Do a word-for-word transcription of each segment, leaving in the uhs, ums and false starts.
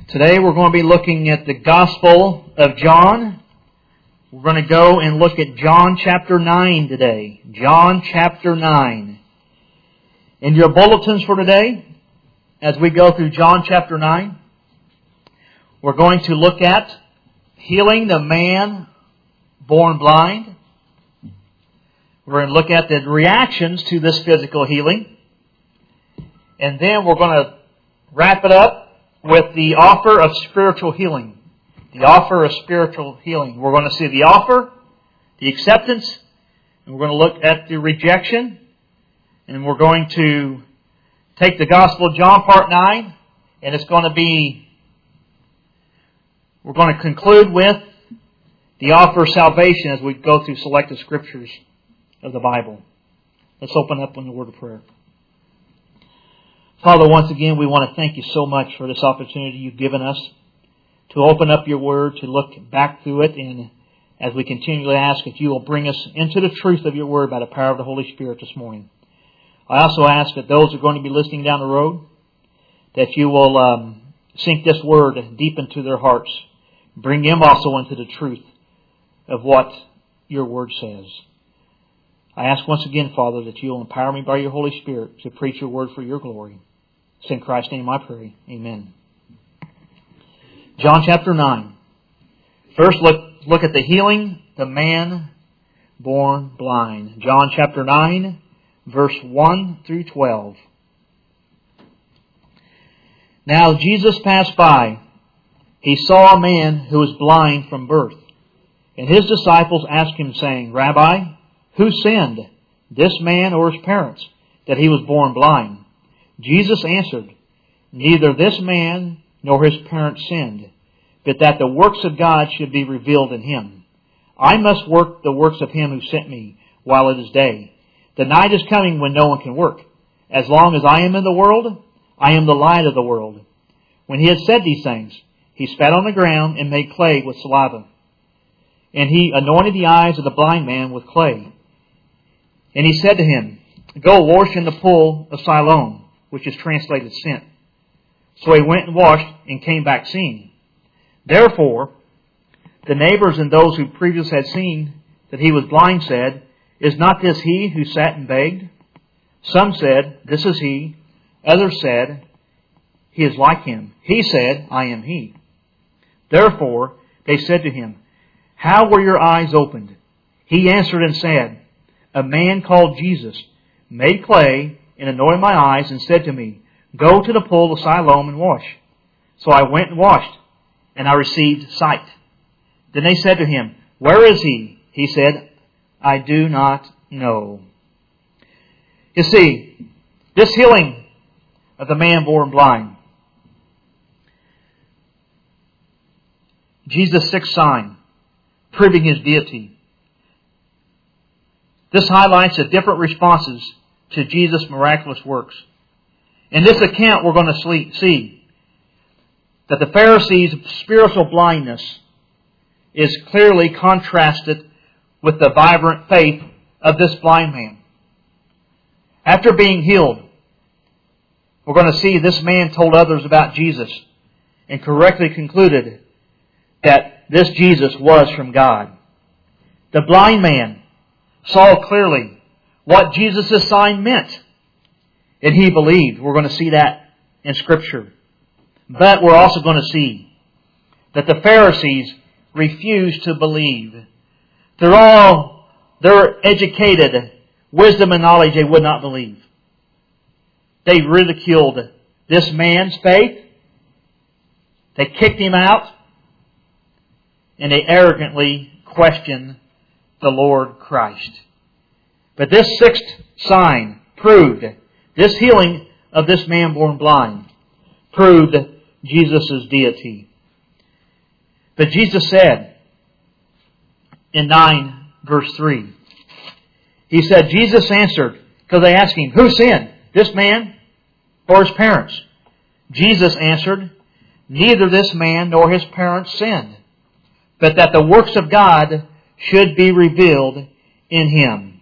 Today we're going to be looking at the Gospel of John. We're going to go and look at John chapter nine today. John chapter nine. In your bulletins for today, as we go through John chapter nine, we're going to look at healing the man born blind. We're going to look at the reactions to this physical healing. And then we're going to wrap it up with the offer of spiritual healing. The offer of spiritual healing. We're going to see the offer, the acceptance, and we're going to look at the rejection. And we're going to take the Gospel of John, part nine, and it's going to be, we're going to conclude with the offer of salvation as we go through selected scriptures of the Bible. Let's open up in the word of prayer. Father, once again, we want to thank you so much for this opportunity you've given us to open up your word, to look back through it, and as we continually ask if you will bring us into the truth of your word by the power of the Holy Spirit this morning. I also ask that those who are going to be listening down the road, that you will um, sink this word deep into their hearts. Bring them also into the truth of what your word says. I ask once again, Father, that you will empower me by your Holy Spirit to preach your word for your glory. It's in Christ's name I pray. Amen. John chapter nine. First, look, look at the healing the man born blind. John chapter nine, verse one through twelve. Now Jesus passed by. He saw a man who was blind from birth. And his disciples asked him, saying, Rabbi, who sinned, this man or his parents, that he was born blind? Jesus answered, Neither this man nor his parents sinned, but that the works of God should be revealed in him. I must work the works of him who sent me while it is day. The night is coming when no one can work. As long as I am in the world, I am the light of the world. When he had said these things, he spat on the ground and made clay with saliva. And he anointed the eyes of the blind man with clay. And he said to him, Go wash in the pool of Siloam, which is translated sent. So he went and washed and came back seeing. Therefore, the neighbors and those who previously had seen that he was blind said, Is not this he who sat and begged? Some said, This is he. Others said, He is like him. He said, I am he. Therefore, they said to him, How were your eyes opened? He answered and said, A man called Jesus made clay and anointed my eyes and said to me, Go to the pool of Siloam and wash. So I went and washed, and I received sight. Then they said to him, Where is he? He said, I do not know. You see, this healing of the man born blind, Jesus' sixth sign, proving his deity. This highlights the different responses to Jesus' miraculous works. In this account, we're going to see that the Pharisees' spiritual blindness is clearly contrasted with the vibrant faith of this blind man. After being healed, we're going to see this man told others about Jesus and correctly concluded that this Jesus was from God. The blind man saw clearly what Jesus' sign meant, and he believed. We're going to see that in Scripture. But we're also going to see that the Pharisees refused to believe. They're all, they're educated, wisdom and knowledge they would not believe. They ridiculed this man's faith. They kicked him out. And they arrogantly questioned the Lord Christ. But this sixth sign proved, this healing of this man born blind, proved Jesus' deity. But Jesus said in nine verse three, He said, Jesus answered, because they asked him, Who sinned, this man or his parents? Jesus answered, Neither this man nor his parents sinned, but that the works of God should be revealed in him.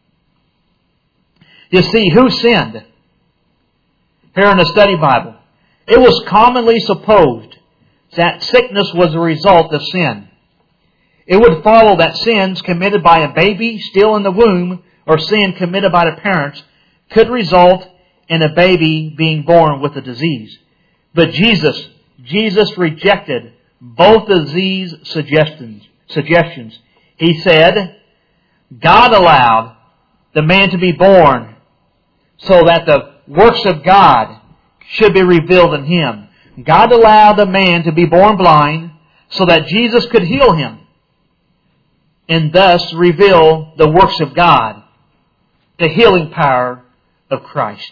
You see, who sinned? Here in the study Bible, it was commonly supposed that sickness was a result of sin. It would follow that sins committed by a baby still in the womb or sin committed by the parents could result in a baby being born with a disease. But Jesus, Jesus rejected both of these suggestions. suggestions. He said, God allowed the man to be born so that the works of God should be revealed in him. God allowed the man to be born blind so that Jesus could heal him and thus reveal the works of God, the healing power of Christ.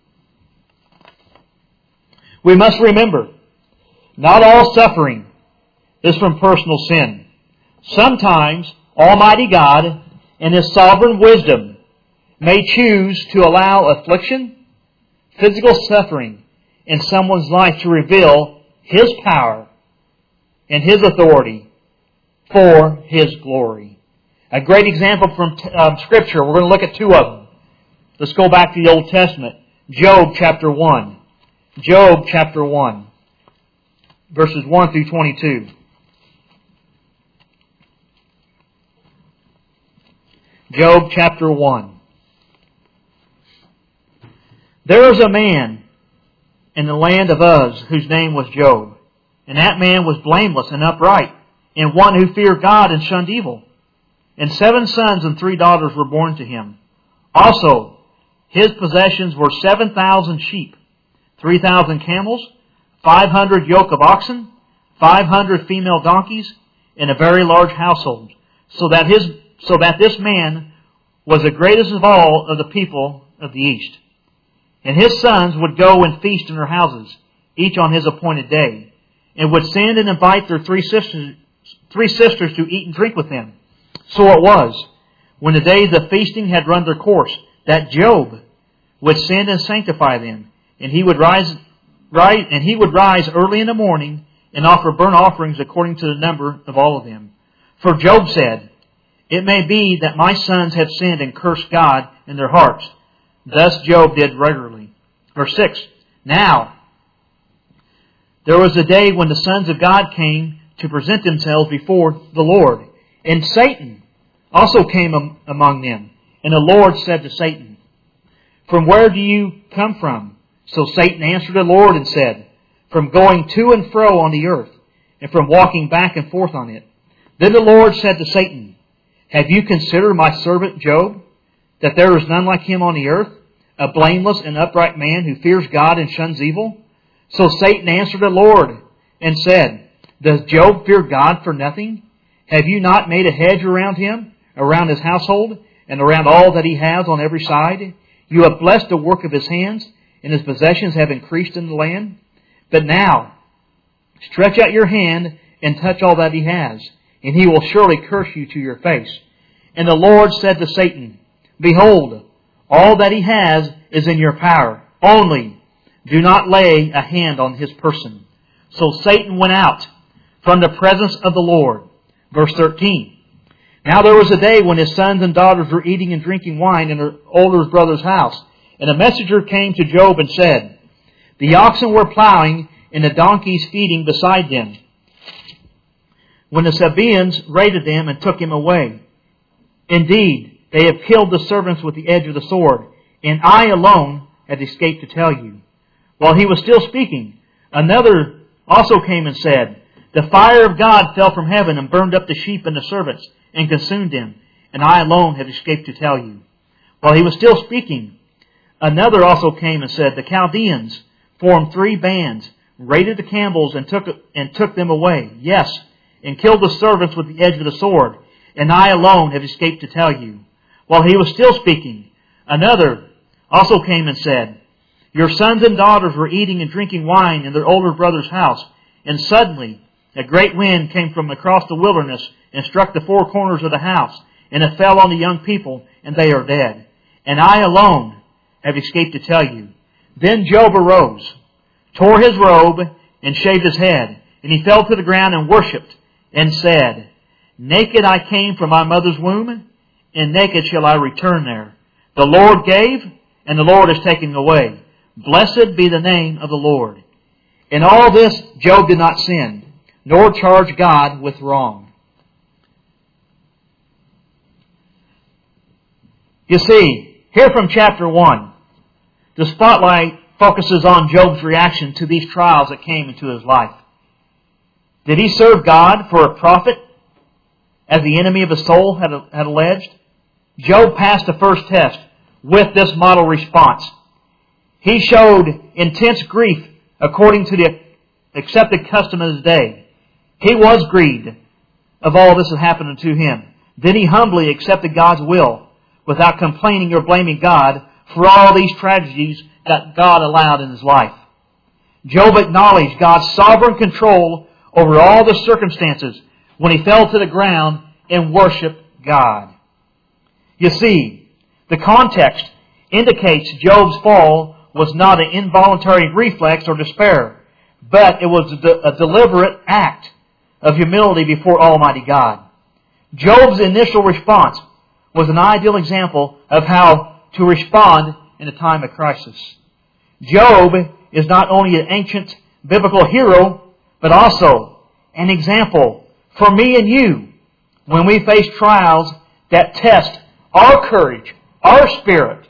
We must remember, not all suffering is from personal sin. Sometimes Almighty God, in His sovereign wisdom, may choose to allow affliction, physical suffering in someone's life to reveal His power and His authority for His glory. A great example from um, Scripture, we're going to look at two of them. Let's go back to the Old Testament. Job chapter one. Job chapter one. Verses one through twenty-two. Job chapter one. There was a man in the land of Uz whose name was Job. And that man was blameless and upright, and one who feared God and shunned evil. And seven sons and three daughters were born to him. Also, his possessions were seven thousand sheep, three thousand camels, five hundred yoke of oxen, five hundred female donkeys, and a very large household, so that his so that this man was the greatest of all of the people of the east. And his sons would go and feast in their houses, each on his appointed day, and would send and invite their three sisters, three sisters to eat and drink with them. So it was, when the days of feasting had run their course, that Job would send and sanctify them, and he would rise, rise and he would rise early in the morning and offer burnt offerings according to the number of all of them. For Job said, "It may be that my sons have sinned and cursed God in their hearts." Thus Job did regularly. Verse six. Now, there was a day when the sons of God came to present themselves before the Lord, and Satan also came among them. And the Lord said to Satan, "From where do you come from?" So Satan answered the Lord and said, "From going to and fro on the earth, and from walking back and forth on it." Then the Lord said to Satan, "Have you considered my servant Job, that there is none like him on the earth, a blameless and upright man who fears God and shuns evil?" So Satan answered the Lord and said, "Does Job fear God for nothing? Have you not made a hedge around him, around his household, and around all that he has on every side? You have blessed the work of his hands, and his possessions have increased in the land. But now, stretch out your hand and touch all that he has, and he will surely curse you to your face." And the Lord said to Satan, "Behold, all that he has is in your power. Only do not lay a hand on his person." So Satan went out from the presence of the Lord. Verse thirteen. Now there was a day when his sons and daughters were eating and drinking wine in their older brother's house. And a messenger came to Job and said, "The oxen were plowing and the donkeys feeding beside them, when the Sabaeans raided them and took him away. Indeed, they have killed the servants with the edge of the sword, and I alone have escaped to tell you." While he was still speaking, another also came and said, "The fire of God fell from heaven and burned up the sheep and the servants and consumed them, and I alone have escaped to tell you." While he was still speaking, another also came and said, "The Chaldeans formed three bands, raided the camels and took and took them away, yes, and killed the servants with the edge of the sword, and I alone have escaped to tell you." While he was still speaking, another also came and said, "Your sons and daughters were eating and drinking wine in their older brother's house, and suddenly a great wind came from across the wilderness and struck the four corners of the house, and it fell on the young people, and they are dead. And I alone have escaped to tell you." Then Job arose, tore his robe, and shaved his head, and he fell to the ground and worshipped, and said, "Naked I came from my mother's womb, and naked shall I return there. The Lord gave, and the Lord has taken away. Blessed be the name of the Lord." In all this Job did not sin, nor charge God with wrong. You see, here from chapter one, the spotlight focuses on Job's reaction to these trials that came into his life. Did he serve God for a profit, as the enemy of his soul had, had alleged? Job passed the first test with this model response. He showed intense grief according to the accepted custom of his day. He was grieved of all this that happened to him. Then he humbly accepted God's will without complaining or blaming God for all these tragedies that God allowed in his life. Job acknowledged God's sovereign control over all the circumstances when he fell to the ground and worshiped God. You see, the context indicates Job's fall was not an involuntary reflex or despair, but it was a deliberate act of humility before Almighty God. Job's initial response was an ideal example of how to respond in a time of crisis. Job is not only an ancient biblical hero, but also an example for me and you when we face trials that test our courage, our spirit,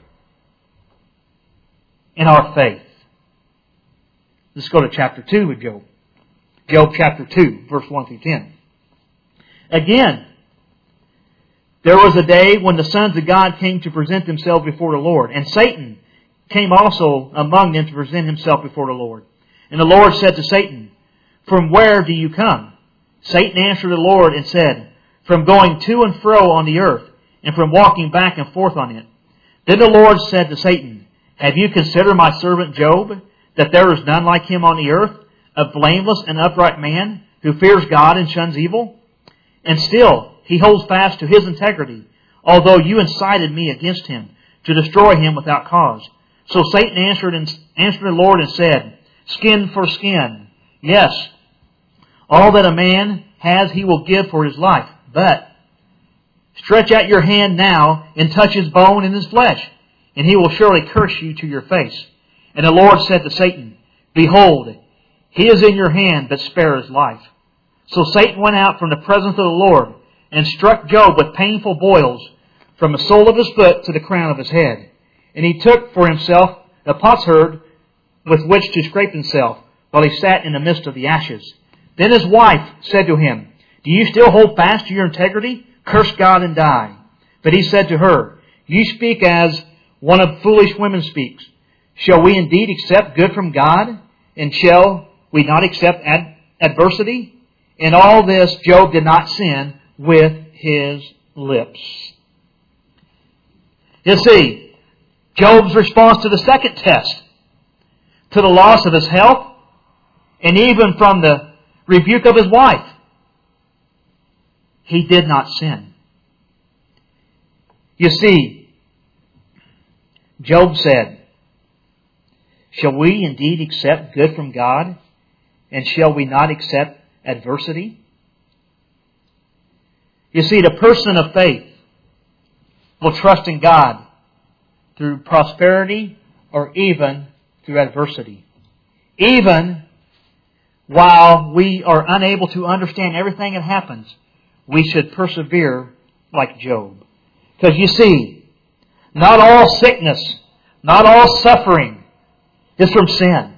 and our faith. Let's go to chapter two of Job. Job chapter two, verse one through ten. Again, there was a day when the sons of God came to present themselves before the Lord, and Satan came also among them to present himself before the Lord. And the Lord said to Satan, "From where do you come?" Satan answered the Lord and said, "From going to and fro on the earth, and from walking back and forth on it." Then the Lord said to Satan, "Have you considered my servant Job, that there is none like him on the earth, a blameless and upright man, who fears God and shuns evil? And still he holds fast to his integrity, although you incited me against him, to destroy him without cause." So Satan answered and answered the Lord and said, "Skin for skin. Yes, all that a man has he will give for his life. But stretch out your hand now and touch his bone and his flesh, and he will surely curse you to your face." And the Lord said to Satan, "Behold, he is in your hand, but spare his life." So Satan went out from the presence of the Lord and struck Job with painful boils from the sole of his foot to the crown of his head. And he took for himself a potsherd with which to scrape himself, while he sat in the midst of the ashes. Then his wife said to him, "Do you still hold fast to your integrity? Curse God and die." But he said to her, "You speak as one of foolish women speaks. Shall we indeed accept good from God? And shall we not accept ad- adversity?" In all this, Job did not sin with his lips. You see, Job's response to the second test, to the loss of his health, and even from the rebuke of his wife, he did not sin. You see, Job said, "Shall we indeed accept good from God? And shall we not accept adversity?" You see, the person of faith will trust in God through prosperity or even through adversity. Even while we are unable to understand everything that happens, we should persevere like Job. Because you see, not all sickness, not all suffering is from sin.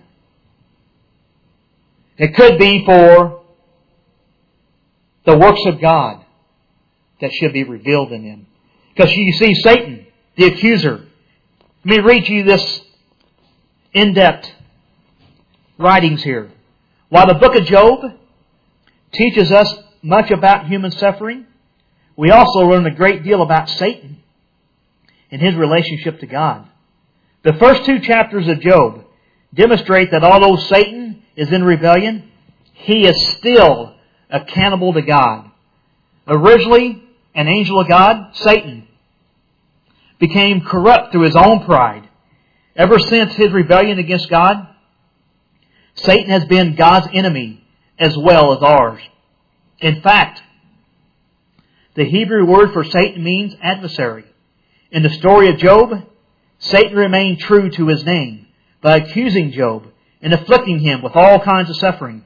It could be for the works of God that should be revealed in them. Because you see, Satan, the accuser. Let me read you this in-depth writings here. While the book of Job teaches us much about human suffering, we also learn a great deal about Satan and his relationship to God. The first two chapters of Job demonstrate that although Satan is in rebellion, he is still accountable to God. Originally an angel of God, Satan became corrupt through his own pride. Ever since his rebellion against God, Satan has been God's enemy as well as ours. In fact, the Hebrew word for Satan means adversary. In the story of Job, Satan remained true to his name by accusing Job and afflicting him with all kinds of suffering.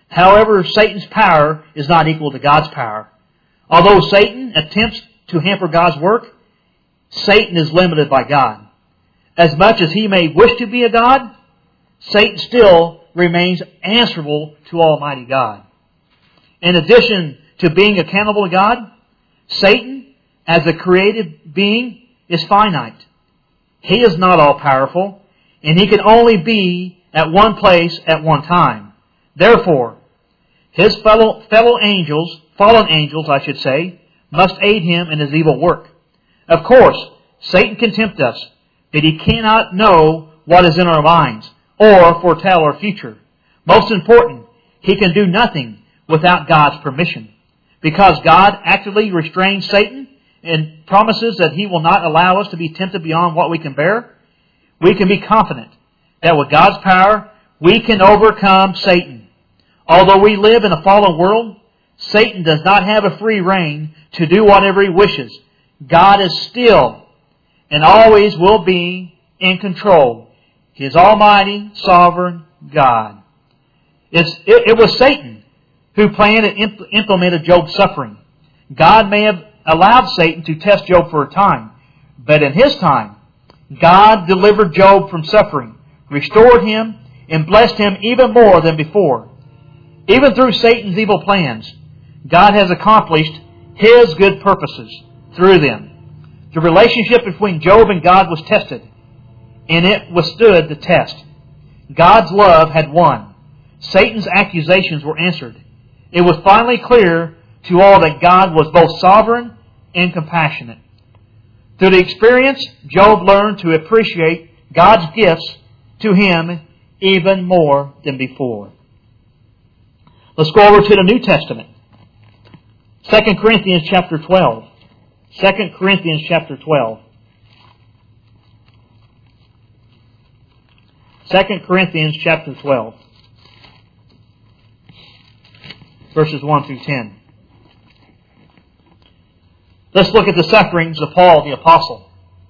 However, Satan's power is not equal to God's power. Although Satan attempts to hamper God's work, Satan is limited by God. As much as he may wish to be a God, Satan still remains answerable to Almighty God. In addition to being accountable to God, Satan, as a created being, is finite. He is not all-powerful, and he can only be at one place at one time. Therefore, his fellow, fellow angels, fallen angels, I should say, must aid him in his evil work. Of course, Satan can tempt us, but he cannot know what is in our minds or foretell our future. Most important, he can do nothing without God's permission. Because God actively restrains Satan and promises that He will not allow us to be tempted beyond what we can bear, we can be confident that with God's power, we can overcome Satan. Although we live in a fallen world, Satan does not have a free rein to do whatever he wishes. God is still and always will be in control. He is Almighty, Sovereign God. It's, it, it was Satan who planned and imp- implemented Job's suffering. God may have allowed Satan to test Job for a time, but in His time, God delivered Job from suffering, restored him, and blessed him even more than before. Even through Satan's evil plans, God has accomplished His good purposes through them. The relationship between Job and God was tested, and it withstood the test. God's love had won. Satan's accusations were answered. It was finally clear to all that God was both sovereign and compassionate. Through the experience, Job learned to appreciate God's gifts to him even more than before. Let's go over to the New Testament. Second Corinthians chapter twelve. Second Corinthians chapter twelve. Second Corinthians chapter twelve. Verses one through ten. Let's look at the sufferings of Paul the Apostle.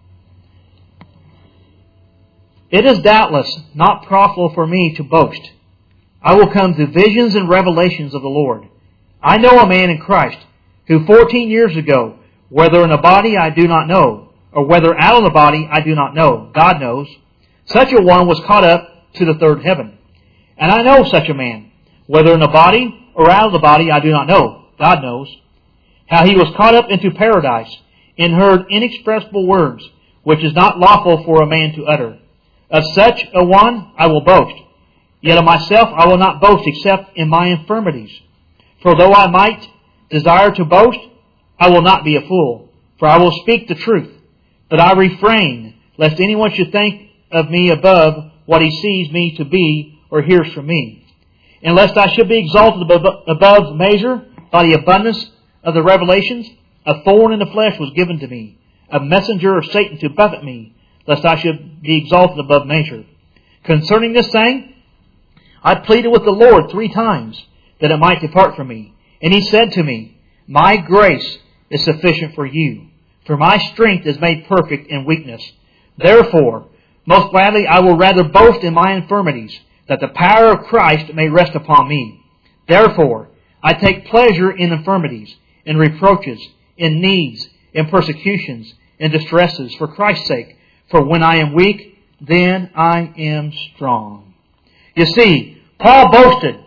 It is doubtless not profitable for me to boast. I will come to visions and revelations of the Lord. I know a man in Christ who fourteen years ago, whether in a body I do not know, or whether out of the body I do not know, God knows, such a one was caught up to the third heaven. And I know such a man, whether in a body or out of the body I do not know, God knows, how he was caught up into paradise and heard inexpressible words, which is not lawful for a man to utter. Of such a one I will boast. Yet of myself I will not boast except in my infirmities. For though I might desire to boast, I will not be a fool, for I will speak the truth. But I refrain, lest anyone should think of me above what he sees me to be or hears from me. And lest I should be exalted above measure by the abundance of the revelations, a thorn in the flesh was given to me, a messenger of Satan to buffet me, lest I should be exalted above measure. Concerning this saying, I pleaded with the Lord three times that it might depart from me. And He said to me, my grace is sufficient for you, for my strength is made perfect in weakness. Therefore, most gladly I will rather boast in my infirmities, that the power of Christ may rest upon me. Therefore, I take pleasure in infirmities, in reproaches, in needs, in persecutions, in distresses, for Christ's sake. For when I am weak, then I am strong. You see, Paul boasted.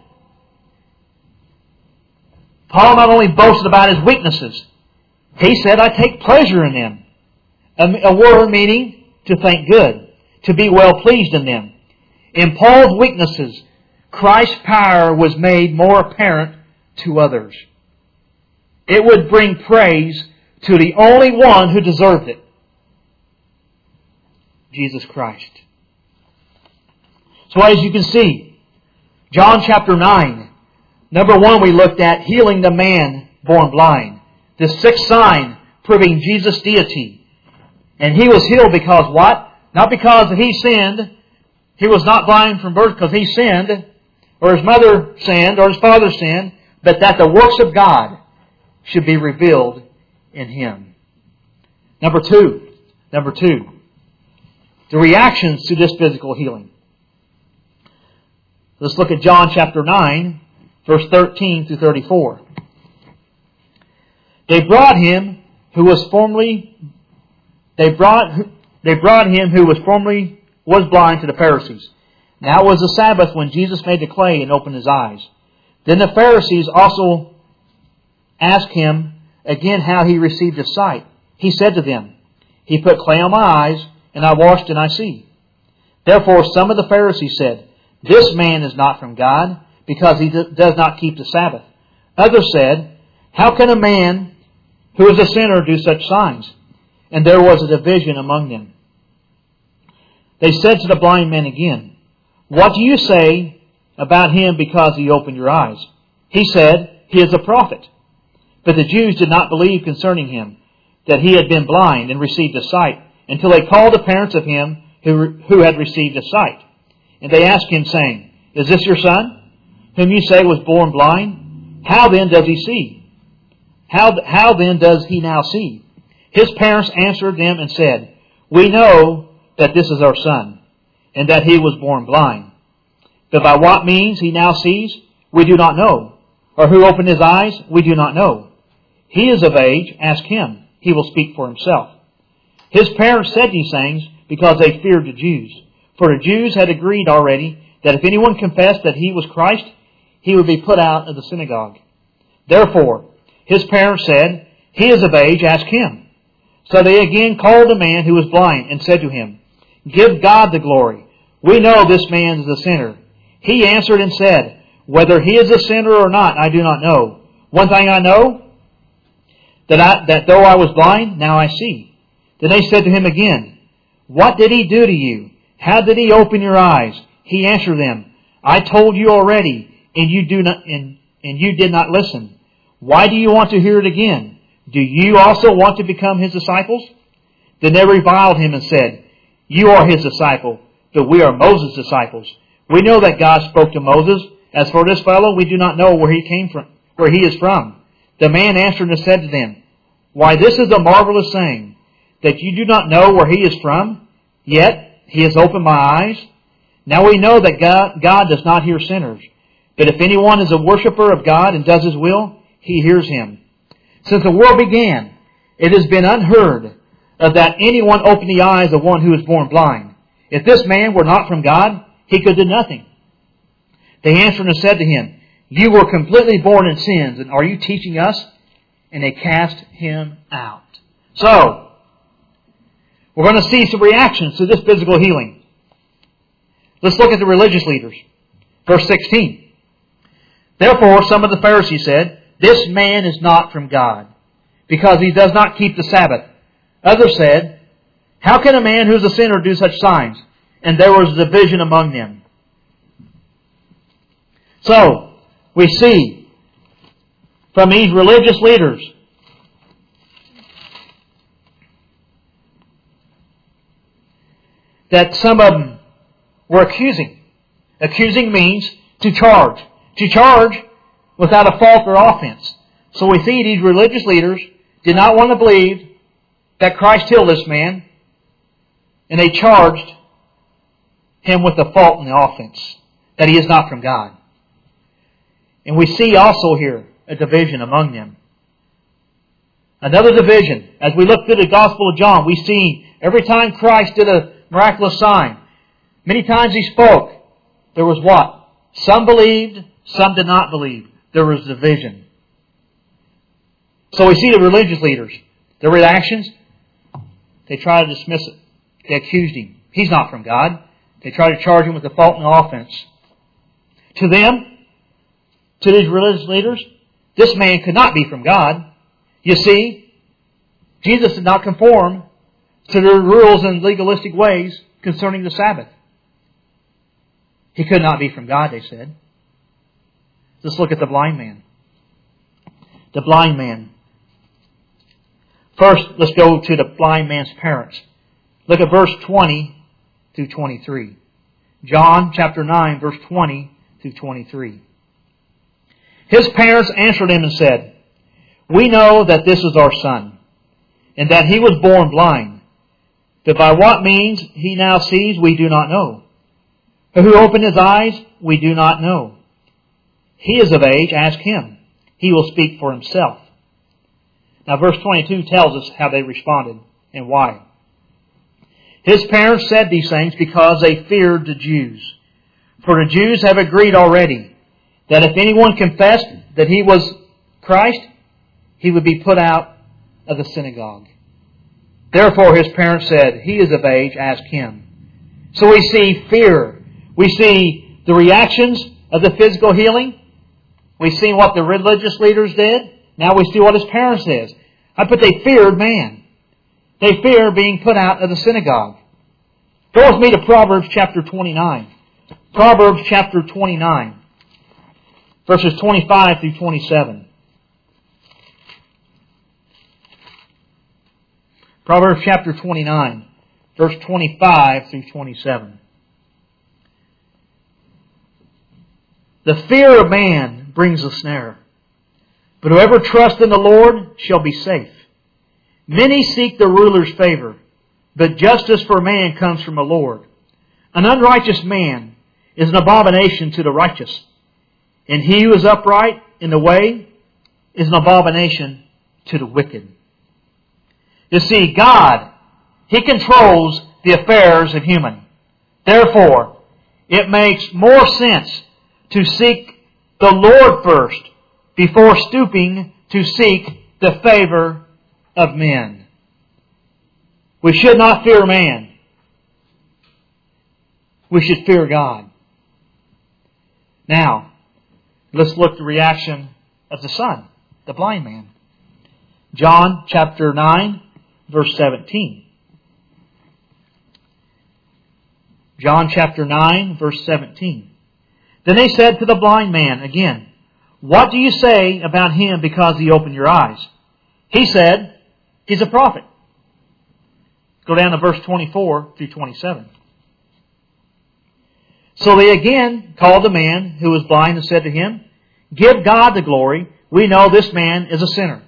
Paul not only boasted about his weaknesses, he said, I take pleasure in them. A, a word meaning to think good, to be well pleased in them. In Paul's weaknesses, Christ's power was made more apparent to others. It would bring praise to the only one who deserved it, Jesus Christ. So as you can see, John chapter nine, number one we looked at healing the man born blind. The sixth sign proving Jesus' deity. And he was healed because what? Not because he sinned. He was not blind from birth because he sinned, or his mother sinned, or his father sinned, but that the works of God should be revealed in him. Number two. Number two. The reactions to this physical healing. Let's look at John chapter nine, verse thirteen through thirty-four. They brought him who was formerly they brought they brought him who was formerly was blind to the Pharisees. Now it was the Sabbath when Jesus made the clay and opened his eyes. Then the Pharisees also asked him again how he received his sight. He said to them, He put clay on my eyes, and I washed and I see. Therefore some of the Pharisees said, This man is not from God, because he does not keep the Sabbath. Others said, How can a man who is a sinner do such signs? And there was a division among them. They said to the blind man again, What do you say about him because he opened your eyes? He said, He is a prophet. But the Jews did not believe concerning him that he had been blind and received a sight, until they called the parents of him who, who had received a sight. And they asked him, saying, Is this your son, whom you say was born blind? How then does he see? How, how then does he now see? His parents answered them and said, We know that this is our son, and that he was born blind. But by what means he now sees, we do not know. Or who opened his eyes, we do not know. He is of age, ask him. He will speak for himself. His parents said these things because they feared the Jews. For the Jews had agreed already that if anyone confessed that he was Christ, he would be put out of the synagogue. Therefore, his parents said, He is of age, ask him. So they again called the man who was blind and said to him, Give God the glory. We know this man is a sinner. He answered and said, Whether he is a sinner or not, I do not know. One thing I know, that, I, that though I was blind, now I see. Then they said to him again, What did he do to you? How did he open your eyes? He answered them, I told you already, and you do not, and, and you did not listen. Why do you want to hear it again? Do you also want to become his disciples? Then they reviled him and said, You are his disciple, but we are Moses' disciples. We know that God spoke to Moses. As for this fellow, we do not know where he came from, where he is from. The man answered and said to them, Why, this is a marvelous saying, that you do not know where he is from, yet he has opened my eyes. Now we know that God, God does not hear sinners, but if anyone is a worshiper of God and does his will, he hears him. Since the world began, it has been unheard of that anyone opened the eyes of one who was born blind. If this man were not from God, he could do nothing. They answered and said to him, You were completely born in sins, and are you teaching us? And they cast him out. So, we're going to see some reactions to this physical healing. Let's look at the religious leaders. Verse sixteen. Therefore, some of the Pharisees said, This man is not from God, because he does not keep the Sabbath. Others said, How can a man who is a sinner do such signs? And there was a division among them. So, we see from these religious leaders that some of them were accusing. Accusing means to charge. To charge without a fault or offense. So we see these religious leaders did not want to believe that Christ healed this man, and they charged him with the fault and the offense, that he is not from God. And we see also here a division among them. Another division. As we look through the Gospel of John, we see every time Christ did a miraculous sign, many times he spoke, there was what? Some believed, some did not believe. There was division. So we see the religious leaders, their reactions, they try to dismiss it. They accused him. He's not from God. They try to charge him with the fault and the offense. To them, to these religious leaders, this man could not be from God. You see, Jesus did not conform to their rules and legalistic ways concerning the Sabbath. He could not be from God, they said. Let's look at the blind man. The blind man. First, let's go to the blind man's parents. Look at verse twenty through twenty-three. John chapter nine, verse twenty through twenty-three. His parents answered him and said, We know that this is our son, and that he was born blind. But by what means he now sees, we do not know. But who opened his eyes, we do not know. He is of age, ask him. He will speak for himself. Now verse twenty-two tells us how they responded and why. His parents said these things because they feared the Jews. For the Jews have agreed already that if anyone confessed that he was Christ, he would be put out of the synagogue. Therefore his parents said, He is of age, ask him. So we see fear. We see the reactions of the physical healing. We've seen what the religious leaders did. Now we see what his parents did. I put they feared man. They fear being put out of the synagogue. Go with me to Proverbs chapter twenty-nine. Proverbs chapter twenty-nine. Verses twenty-five through twenty-seven. Proverbs chapter twenty-nine. Verse twenty-five through twenty-seven. The fear of man brings a snare, but whoever trusts in the Lord shall be safe. Many seek the ruler's favor, but justice for man comes from the Lord. An unrighteous man is an abomination to the righteous, and he who is upright in the way is an abomination to the wicked. You see, God, He controls the affairs of human. Therefore, it makes more sense to seek the Lord first before stooping to seek the favor of men. We should not fear man. We should fear God. Now, let's look at the reaction of the son, the blind man. John chapter nine, verse seventeen. John chapter nine, verse seventeen. Then they said to the blind man again, What do you say about him because he opened your eyes? He said, He's a prophet. Go down to verse twenty-four through twenty-seven. So they again called the man who was blind and said to him, Give God the glory. We know this man is a sinner.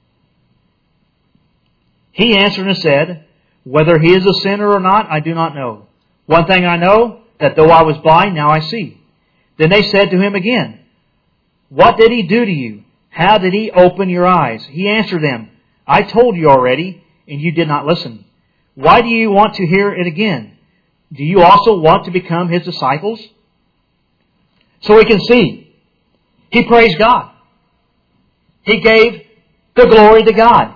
He answered and said, Whether he is a sinner or not, I do not know. One thing I know, that though I was blind, now I see. Then they said to him again, What did he do to you? How did he open your eyes? He answered them, I told you already, and you did not listen. Why do you want to hear it again? Do you also want to become his disciples? So we can see, he praised God. He gave the glory to God.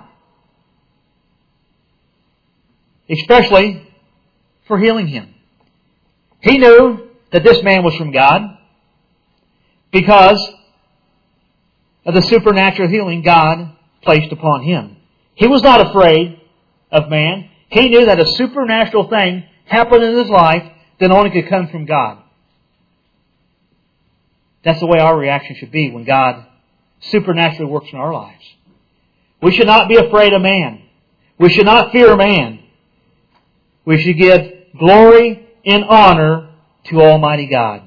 Especially for healing him. He knew that this man was from God because of the supernatural healing God placed upon him. He was not afraid of man. He knew that a supernatural thing happened in his life that only could come from God. That's the way our reaction should be when God supernaturally works in our lives. We should not be afraid of man. We should not fear man. We should give glory and honor to Almighty God.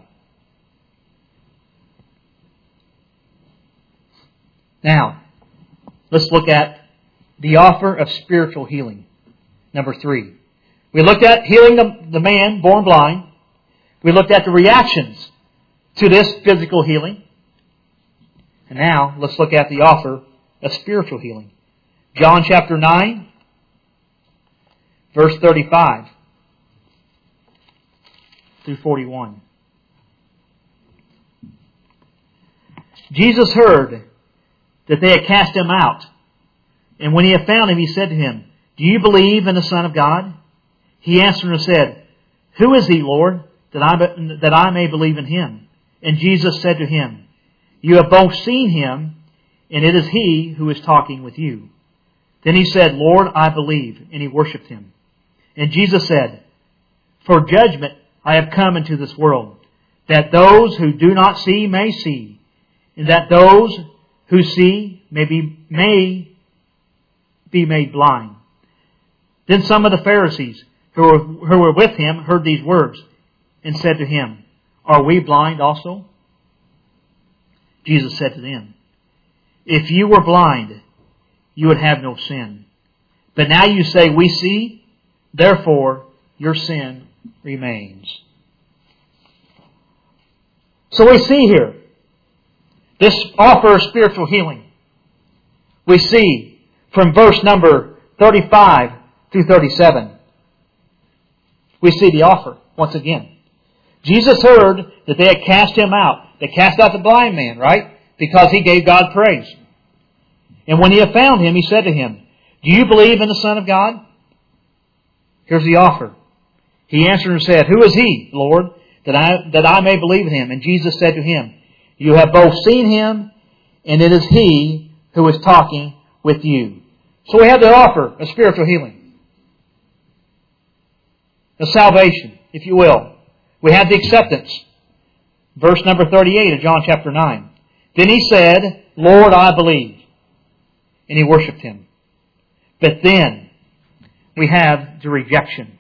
Now, let's look at the offer of spiritual healing. Number three. We looked at healing the, the man born blind. We looked at the reactions to this physical healing. And now, let's look at the offer of spiritual healing. John chapter nine, verse thirty-five through forty-one. Jesus heard that they had cast him out. And when he had found him, he said to him, Do you believe in the Son of God? He answered and said, Who is he, Lord, that I, that I may believe in him? And Jesus said to him, You have both seen him, and it is he who is talking with you. Then he said, Lord, I believe. And he worshipped him. And Jesus said, For judgment I have come into this world, that those who do not see may see, and that those who see may be, may be made blind. Then some of the Pharisees who were, who were with him heard these words and said to him, Are we blind also? Jesus said to them, If you were blind, you would have no sin. But now you say, We see, therefore your sin remains. So we see here This offer of spiritual healing, we see from verse number thirty-five through thirty-seven. We see the offer once again. Jesus heard that they had cast him out. They cast out the blind man, right? Because he gave God praise. And when he had found him, he said to him, "Do you believe in the Son of God?" Here's the offer. He answered and said, "Who is he, Lord, that I, that I may believe in him?" And Jesus said to him, "You have both seen him, and it is he who is talking with you." So we have the offer of spiritual healing, of salvation, if you will. We have the acceptance. Verse number thirty-eight of John chapter nine. Then he said, "Lord, I believe." And he worshipped him. But then we have the rejection.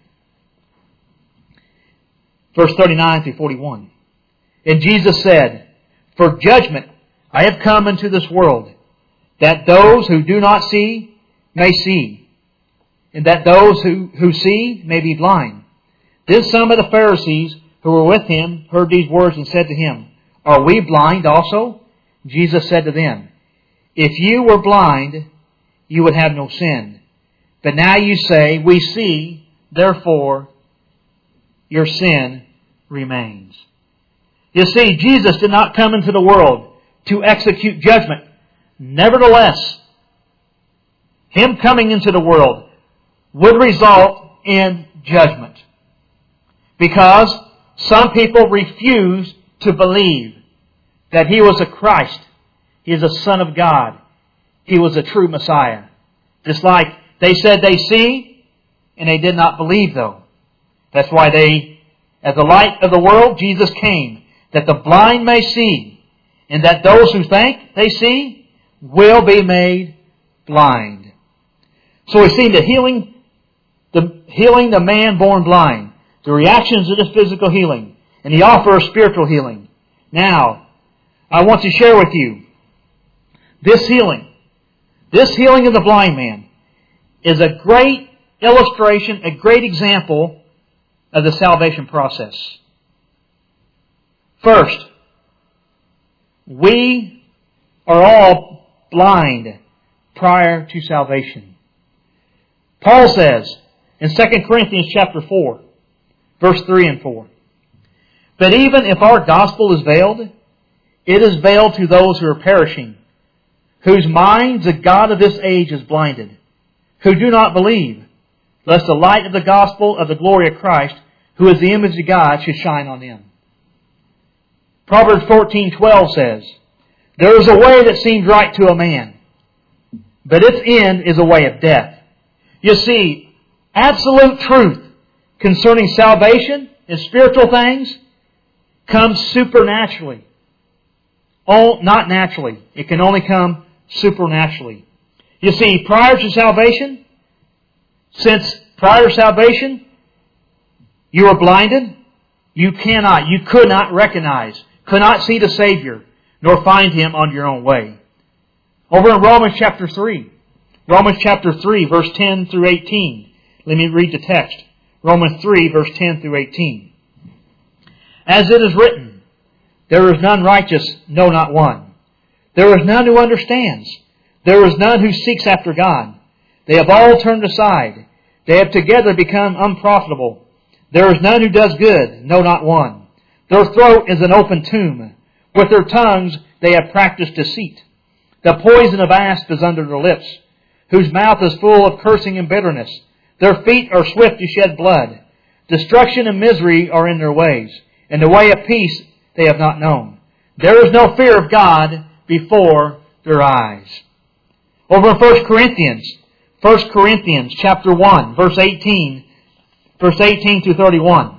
Verse thirty-nine through forty-one. And Jesus said, "For judgment I have come into this world, that those who do not see may see, and that those who, who see may be blind." Then some of the Pharisees who were with him heard these words and said to him, "Are we blind also?" Jesus said to them, "If you were blind, you would have no sin. But now you say, 'We see, therefore your sin remains.'" You see, Jesus did not come into the world to execute judgment. Nevertheless, Him coming into the world would result in judgment. Because some people refused to believe that He was a Christ. He is a Son of God. He was a true Messiah. Just like they said they see, and they did not believe though. That's why they, as the light of the world, Jesus came, that the blind may see, and that those who think they see will be made blind. So we see the healing, the healing the man born blind, the reactions to this physical healing, and the offer of spiritual healing. Now, I want to share with you this healing. This healing of the blind man is a great illustration, a great example of the salvation process. First, we are all blind prior to salvation. Paul says in Second Corinthians chapter four, verse three and four, "But even if our gospel is veiled, it is veiled to those who are perishing, whose minds the God of this age is blinded, who do not believe, lest the light of the gospel of the glory of Christ, who is the image of God, should shine on them." Proverbs fourteen twelve says, "There is a way that seems right to a man, but its end is a way of death." You see, absolute truth concerning salvation and spiritual things comes supernaturally. Oh, not naturally. It can only come supernaturally. You see, prior to salvation, since prior to salvation, you were blinded, you cannot, you could not recognize, could not see the Savior, nor find Him on your own way. Over in Romans chapter three, Romans chapter three, verse ten through eighteen. Let me read the text. Romans three, verse ten through eighteen. "As it is written, there is none righteous, no, not one. There is none who understands. There is none who seeks after God. They have all turned aside. They have together become unprofitable. There is none who does good, no, not one. Their throat is an open tomb. With their tongues they have practiced deceit. The poison of asp is under their lips, whose mouth is full of cursing and bitterness. Their feet are swift to shed blood. Destruction and misery are in their ways, and the way of peace they have not known. There is no fear of God before their eyes." Over in First Corinthians, First Corinthians chapter one, verse eighteen, verse eighteen to thirty-one.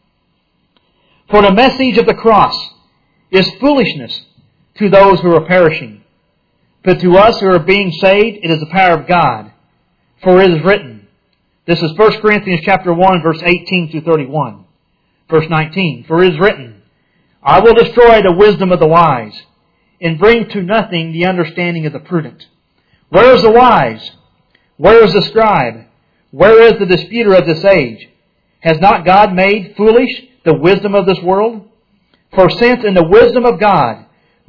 "For the message of the cross is foolishness to those who are perishing, but to us who are being saved, it is the power of God. For it is written," this is First Corinthians chapter one, verse eighteen to thirty-one. Verse nineteen, "For it is written, I will destroy the wisdom of the wise, and bring to nothing the understanding of the prudent. Where is the wise? Where is the scribe? Where is the disputer of this age? Has not God made foolish the wisdom of this world? For since in the wisdom of God,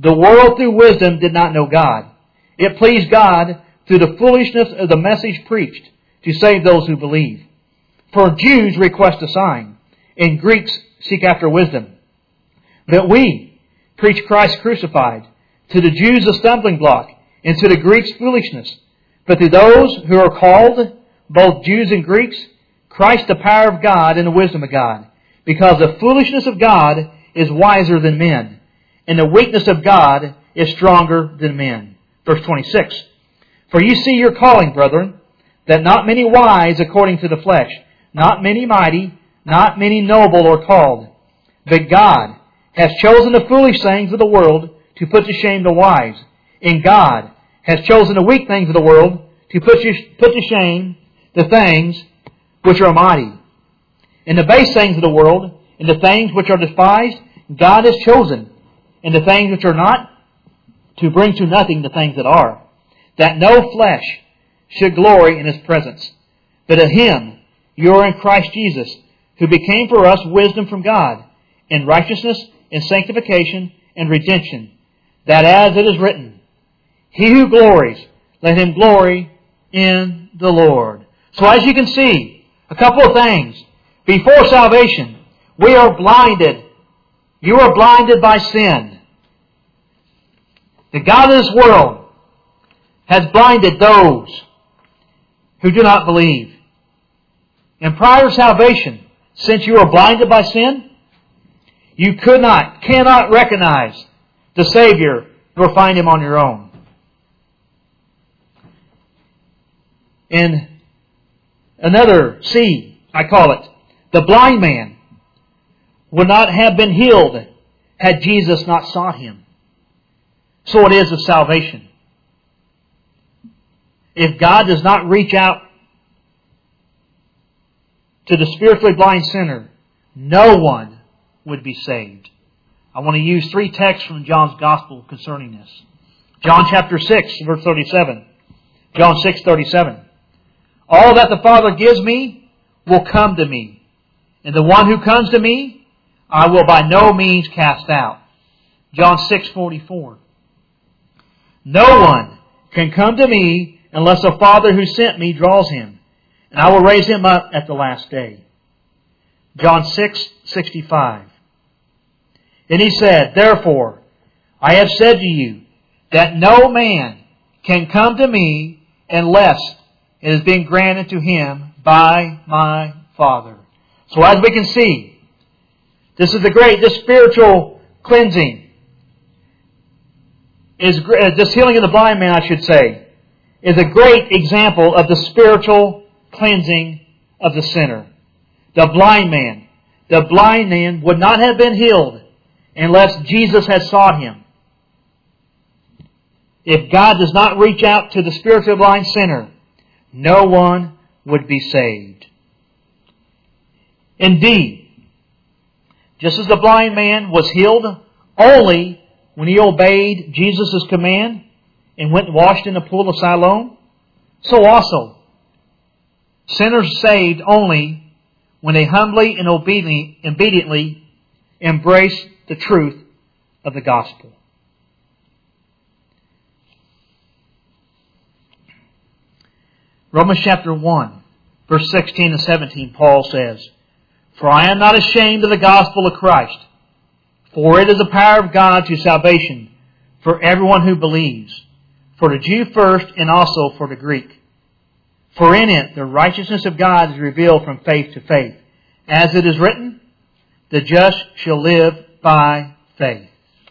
The world through wisdom did not know God. It pleased God through the foolishness of the message preached to save those who believe. For Jews request a sign, and Greeks seek after wisdom. But we preach Christ crucified, to the Jews a stumbling block, and to the Greeks foolishness. But to those who are called, both Jews and Greeks, Christ the power of God and the wisdom of God. Because the foolishness of God is wiser than men, and the weakness of God is stronger than men. Verse twenty-six. For you see your calling, brethren, that not many wise according to the flesh, not many mighty, not many noble are called. But God has chosen the foolish things of the world to put to shame the wise. And God has chosen the weak things of the world to put to, put to shame the things which are mighty. And the base things of the world, and the things which are despised, God has chosen. And the things which are not, to bring to nothing the things that are, that no flesh should glory in His presence. But of Him you are in Christ Jesus, who became for us wisdom from God, in righteousness, and sanctification, and redemption, that as it is written, He who glories, let him glory in the Lord. So as you can see, a couple of things. Before salvation, we are blinded. You are blinded by sin. The God of this world has blinded those who do not believe. And prior to salvation, since you are blinded by sin, you could not, cannot recognize the Savior nor find Him on your own. In another C, I call it, the blind man would not have been healed had Jesus not sought him. So it is with salvation. If God does not reach out to the spiritually blind sinner, no one would be saved. I want to use three texts from John's Gospel concerning this. John chapter six, verse thirty-seven. John six, thirty-seven. All that the Father gives me will come to me. And the one who comes to me, I will by no means cast out. John six, forty-four. No one can come to me unless the Father who sent me draws him, and I will raise him up at the last day. John six, sixty-five. And He said, Therefore, I have said to you that no man can come to me unless it has been granted to him by my Father. So as we can see, this is the great, this spiritual cleansing, is this healing of the blind man, I should say, is a great example of the spiritual cleansing of the sinner. The blind man, the blind man would not have been healed unless Jesus had sought him. If God does not reach out to the spiritually blind sinner, no one would be saved. Indeed, just as the blind man was healed only when he obeyed Jesus' command and went and washed in the pool of Siloam, so also sinners saved only when they humbly and obediently embrace the truth of the gospel. Romans chapter one, verse sixteen and seventeen, Paul says, For I am not ashamed of the gospel of Christ, for it is the power of God to salvation for everyone who believes, for the Jew first and also for the Greek. For in it the righteousness of God is revealed from faith to faith. As it is written, the just shall live by faith.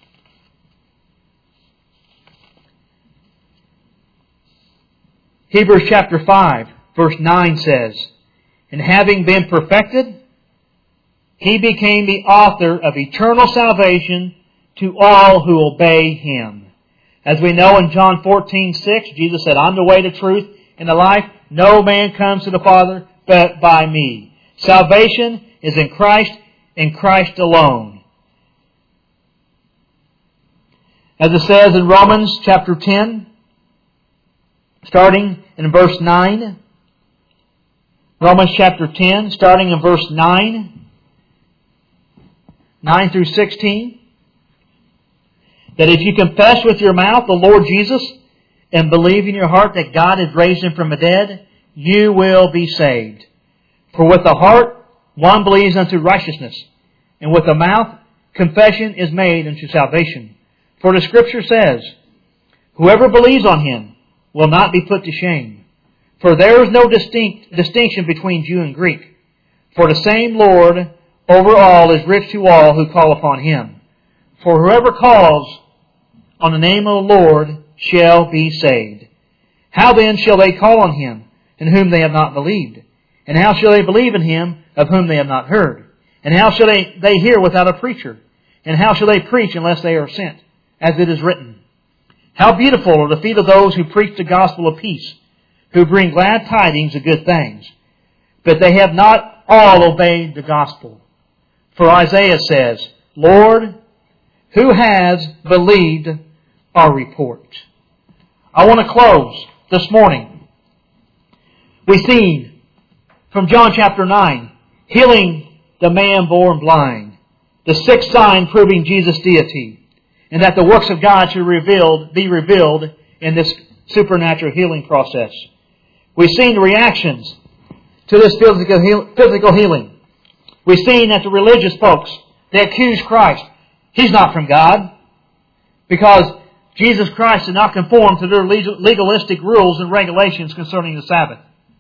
Hebrews chapter five, verse nine says, And having been perfected, He became the author of eternal salvation to all who obey Him. As we know in John fourteen, six, Jesus said, I'm the way, the truth, and the life. No man comes to the Father but by me. Salvation is in Christ, in Christ alone. As it says in Romans chapter ten, starting in verse nine. Romans chapter ten, starting in verse nine. nine through sixteen. that if you confess with your mouth the Lord Jesus and believe in your heart that God has raised Him from the dead, you will be saved. For with the heart one believes unto righteousness, and with the mouth confession is made unto salvation. For the Scripture says, whoever believes on Him will not be put to shame. For there is no distinct distinction between Jew and Greek. For the same Lord over all is rich to all who call upon Him. For whoever calls on the name of the Lord shall be saved. How then shall they call on Him in whom they have not believed? And how shall they believe in Him of whom they have not heard? And how shall they, they hear without a preacher? And how shall they preach unless they are sent? As it is written, how beautiful are the feet of those who preach the gospel of peace, who bring glad tidings of good things. But they have not all obeyed the gospel. For Isaiah says, Lord, who has believed our report? I want to close this morning. We've seen from John chapter nine, healing the man born blind, the sixth sign proving Jesus' deity, and that the works of God should revealed, be revealed in this supernatural healing process. We've seen the reactions to this physical, heal, physical healing. We've seen that the religious folks, they accuse Christ. He's not from God, because Jesus Christ did not conform to their legalistic rules and regulations concerning the Sabbath.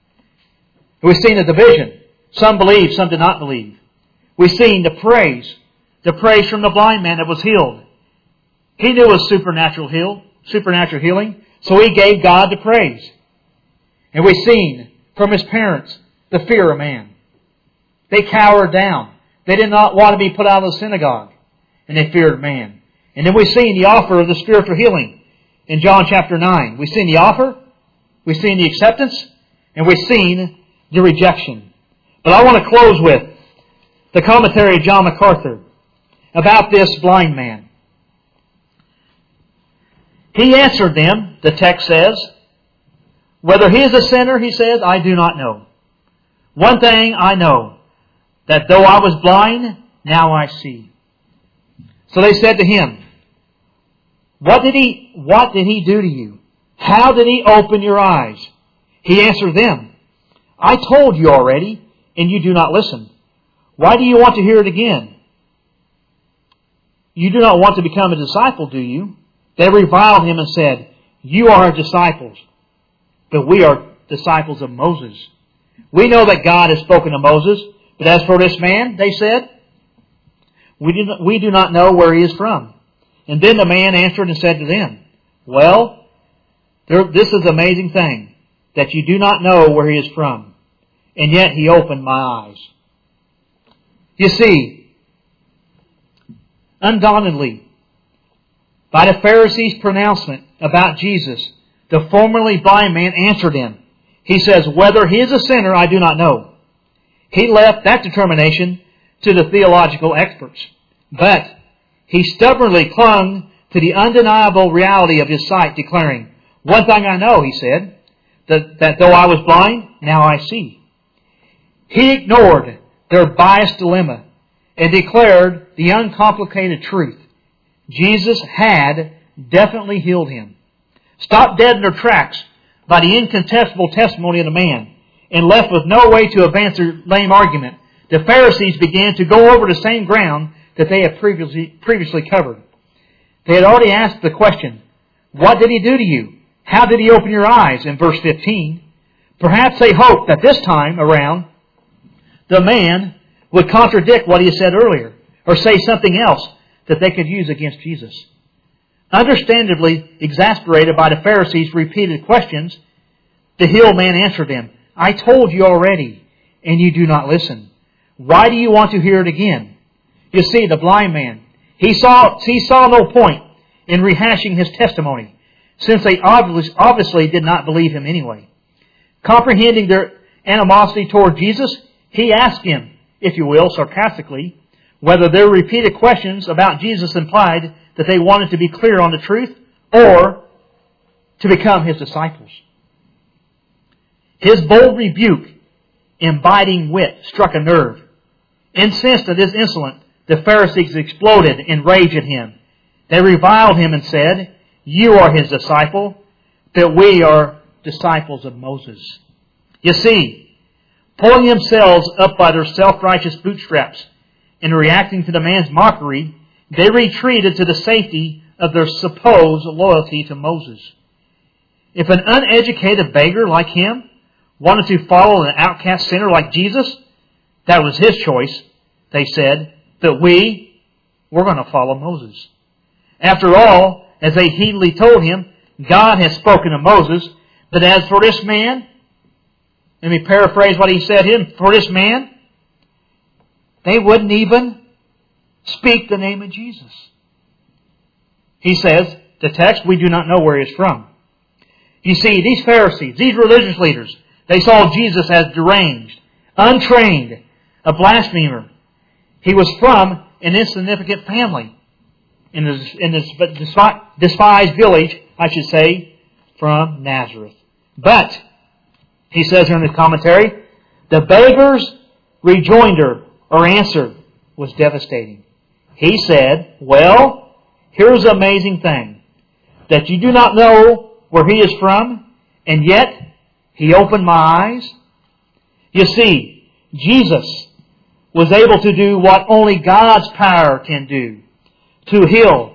We've seen the division. Some believed, some did not believe. We've seen the praise. The praise from the blind man that was healed. He knew it was supernatural heal, supernatural healing, so he gave God the praise. And we've seen from his parents the fear of man. They cowered down. They did not want to be put out of the synagogue. And they feared man. And then we've seen the offer of the spiritual healing in John chapter nine. We've seen the offer. We've seen the acceptance. And we've seen the rejection. But I want to close with the commentary of John MacArthur about this blind man. He answered them, the text says, whether he is a sinner, he says, I do not know. One thing I know, that though I was blind, now I see. So they said to him, What did he, what did he do to you? How did he open your eyes? He answered them, I told you already, and you do not listen. Why do you want to hear it again? You do not want to become a disciple, do you? They reviled him and said, You are our disciples, but we are disciples of Moses. We know that God has spoken to Moses, but as for this man, they said, we do not, we do not know where he is from. And then the man answered and said to them, Well, there, this is an amazing thing, that you do not know where he is from, and yet he opened my eyes. You see, undauntedly, by the Pharisees' pronouncement about Jesus, the formerly blind man answered him. He says, Whether he is a sinner, I do not know. He left that determination to the theological experts. But he stubbornly clung to the undeniable reality of his sight, declaring, One thing I know, he said, that, that though I was blind, now I see. He ignored their biased dilemma and declared the uncomplicated truth. Jesus had definitely healed him. Stopped dead in their tracks by the incontestable testimony of the man, and left with no way to advance their lame argument, the Pharisees began to go over the same ground that they had previously, previously covered. They had already asked the question, What did he do to you? How did he open your eyes? In verse fifteen. Perhaps they hoped that this time around, the man would contradict what he had said earlier, or say something else that they could use against Jesus. Understandably exasperated by the Pharisees' repeated questions, the healed man answered them, I told you already, and you do not listen. Why do you want to hear it again? You see, the blind man, he saw, he saw no point in rehashing his testimony, since they obviously, obviously did not believe him anyway. Comprehending their animosity toward Jesus, he asked him, if you will, sarcastically, whether their repeated questions about Jesus implied that they wanted to be clear on the truth or to become his disciples. His bold rebuke and biting wit struck a nerve. Incensed at his insolence, the Pharisees exploded in rage at him. They reviled him and said, "You are his disciple, but we are disciples of Moses." You see, pulling themselves up by their self-righteous bootstraps and reacting to the man's mockery, they retreated to the safety of their supposed loyalty to Moses. If an uneducated beggar like him wanted to follow an outcast sinner like Jesus, that was his choice, they said, but we, we're going to follow Moses. After all, as they heedily told him, God has spoken to Moses, but as for this man, let me paraphrase what he said to him, for this man, they wouldn't even speak the name of Jesus. He says, the text, we do not know where he is from. You see, these Pharisees, these religious leaders, they saw Jesus as deranged, untrained, a blasphemer. He was from an insignificant family in this, in this despised village, I should say, from Nazareth. But, he says here in his commentary, the beggar's rejoinder or answer was devastating. He said, well, here's the amazing thing, that you do not know where he is from, and yet he opened my eyes. You see, Jesus was able to do what only God's power can do, to heal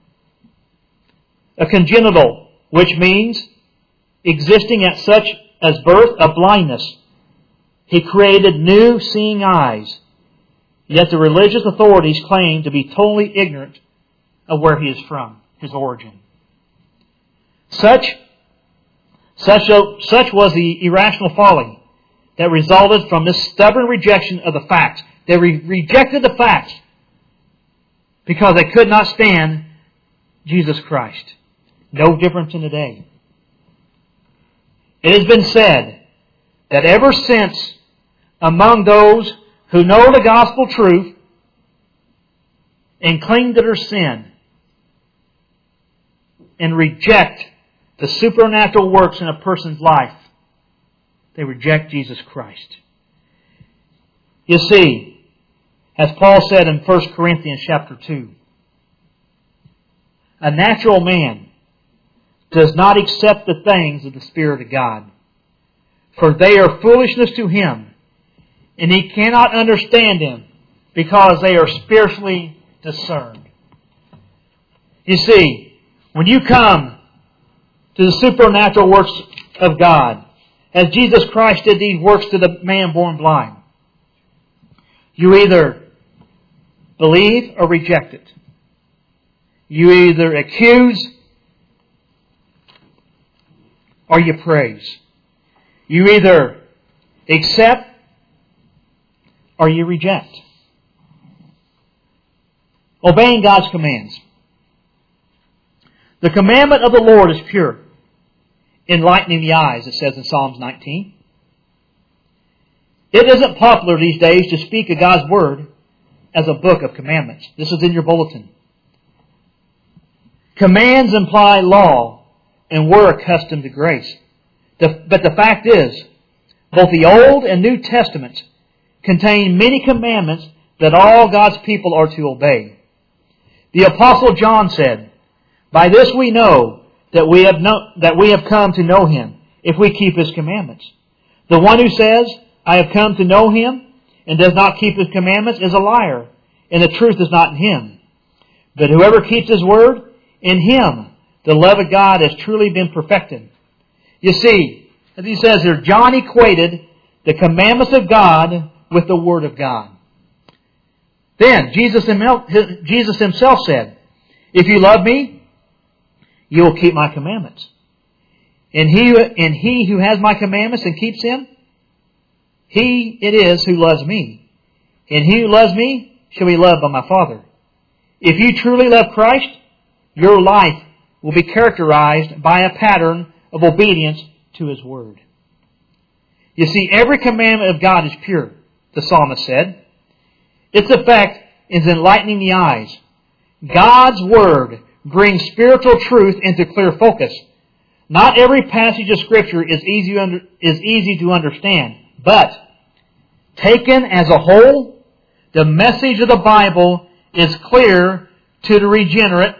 a congenital, which means existing at such as birth, a blindness. He created new seeing eyes, yet the religious authorities claim to be totally ignorant of where he is from, his origin. Such, such, a, such was the irrational folly that resulted from this stubborn rejection of the facts. They re- rejected the facts because they could not stand Jesus Christ. No difference in today. It has been said that ever since among those who know the gospel truth and cling to their sin and reject the supernatural works in a person's life, they reject Jesus Christ. You see, as Paul said in First Corinthians chapter two, a natural man does not accept the things of the Spirit of God, for they are foolishness to him, and he cannot understand them because they are spiritually discerned. You see, when you come to the supernatural works of God, as Jesus Christ did these works to the man born blind, you either believe or reject it. You either accuse or you praise. You either accept or you reject. Obeying God's commands. The commandment of the Lord is pure, enlightening the eyes, it says in Psalms nineteen. It isn't popular these days to speak of God's Word as a book of commandments. This is in your bulletin. Commands imply law, and we're accustomed to grace. The, but the fact is, both the Old and New Testaments contain many commandments that all God's people are to obey. The Apostle John said, "By this we know that we have no, that we have come to know Him, if we keep His commandments. The one who says, 'I have come to know Him,' and does not keep His commandments is a liar, and the truth is not in him. But whoever keeps His word, in him the love of God has truly been perfected." You see, as he says here, John equated the commandments of God with the Word of God. Then, Jesus himself said, "If you love me, you will keep my commandments. And he, and he who has my commandments and keeps them, he it is who loves me. And he who loves me shall be loved by my Father." If you truly love Christ, your life will be characterized by a pattern of obedience to His Word. You see, every commandment of God is pure, the psalmist said. Its effect is enlightening the eyes. God's Word brings spiritual truth into clear focus. Not every passage of Scripture is easy, under, is easy to understand, but taken as a whole, the message of the Bible is clear to the regenerate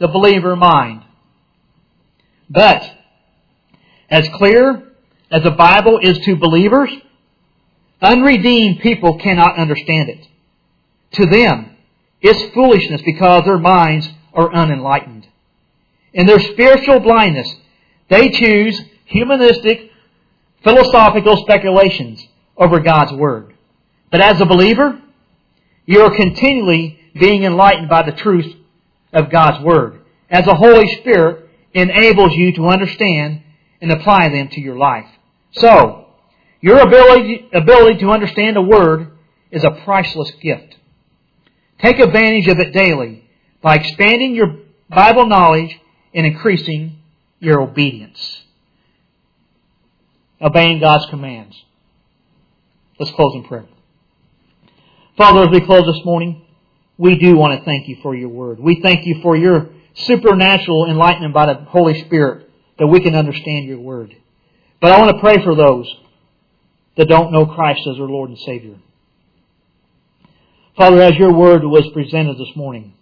the believer mind. But, as clear as the Bible is to believers, unredeemed people cannot understand it. To them, it's foolishness because their minds are unenlightened. In their spiritual blindness, they choose humanistic, philosophical speculations over God's Word. But as a believer, you are continually being enlightened by the truth of God's Word, as the Holy Spirit enables you to understand and apply them to your life. So, your ability, ability to understand the Word is a priceless gift. Take advantage of it daily by expanding your Bible knowledge and increasing your obedience. Obeying God's commands. Let's close in prayer. Father, as we close this morning, we do want to thank you for your Word. We thank you for your supernatural enlightenment by the Holy Spirit that we can understand your Word. But I want to pray for those that don't know Christ as their Lord and Savior. Father, as your Word was presented this morning,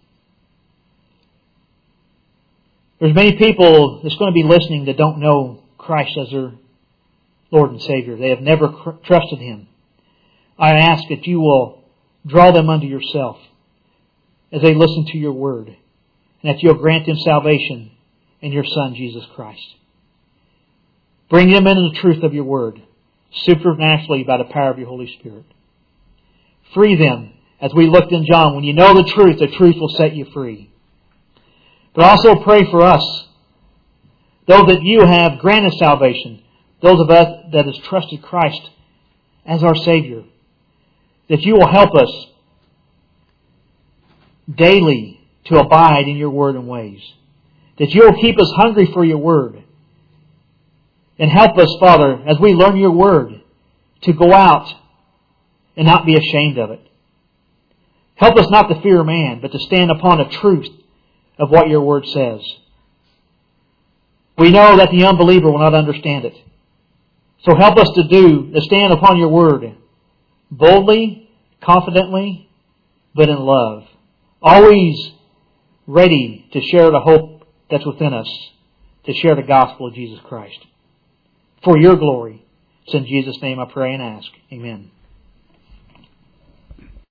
there's many people that's going to be listening that don't know Christ as their Lord and Savior. They have never trusted Him. I ask that you will draw them unto yourself as they listen to your Word, and that you'll grant them salvation in your Son, Jesus Christ. Bring them into the truth of your Word, supernaturally by the power of your Holy Spirit. Free them, as we looked in John. When you know the truth, the truth will set you free. But also pray for us, those that you have granted salvation, those of us that has trusted Christ as our Savior, that you will help us daily to abide in your Word and ways. That you will keep us hungry for your Word. And help us, Father, as we learn your Word, to go out and not be ashamed of it. Help us not to fear man, but to stand upon the truth of what your Word says. We know that the unbeliever will not understand it. So help us to do, to stand upon your Word boldly, confidently, but in love. Always ready to share the hope that's within us, to share the gospel of Jesus Christ. For your glory. It's in Jesus' name I pray and ask. Amen.